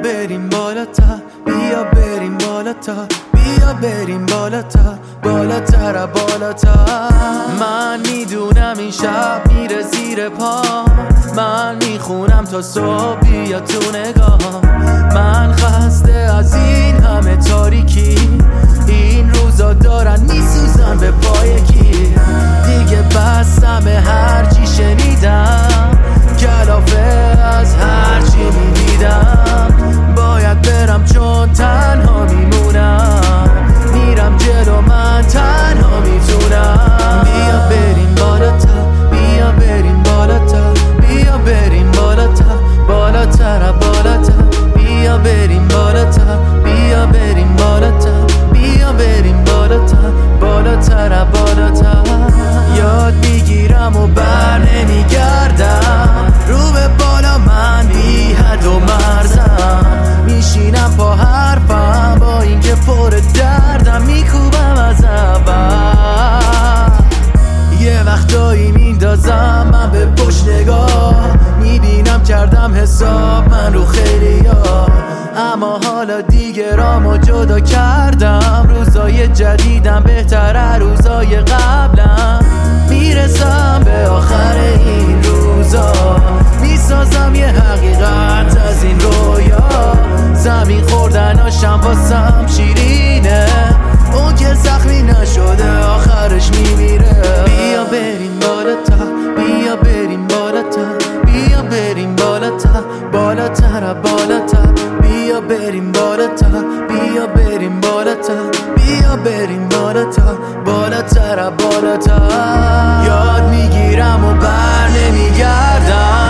بریم بالاتر، بیا بریم بالاتر، بیا بریم بالاتر، بالاتر بالاتر. من میدونم این شب میره زیر پا، من میخونم تا صبح بیا تو نگاه. من خسته از این همه تاریکی، این روزا دارن میسوزن به پای کی. دیگه بستم به هرچی شنیدم، کلافه از هرچی میدیدم. باید برم چون تنها میمونم، میرم جلو من تنها میتونم. بیا بریم بالاتر، بیا بریم بالاتر، بیا بریم بالاتر، بالاتر بالاتر. بیا بریم بالاتر، بیا بریم بالاتر، بیا بریم بالاتر، بالاتر بالاتر. یاد میگیرم و بر نمیگردم، رو به بالا من بی حد و مرزم. میشینم پا حرفم با اینکه پر دردم، میکوبم از اول. یه وقتایی میندازم من به پشت نگاه، میبینم کردم حساب من رو خیلیا. اما حالا دیگه رامو جدا کردم، روزای جدیدم بهتره روزای قبلم. میرسم به آخر این روزا، میسازم یه حقیقت از این رویا. زمین خوردناشم واسم شیرینه، اون که زخمی نشده آخرش میمیره. بیا بریم بالاتر، بیا بریم بالاتر، بیا بریم بالاتر، بالاتر بالاتر. بیا بریم بالاتر، بیا بریم بالاتر، بیا بریم بالاتر، بالاتر بالاتر. یاد میگیرم و بر نمیگردم،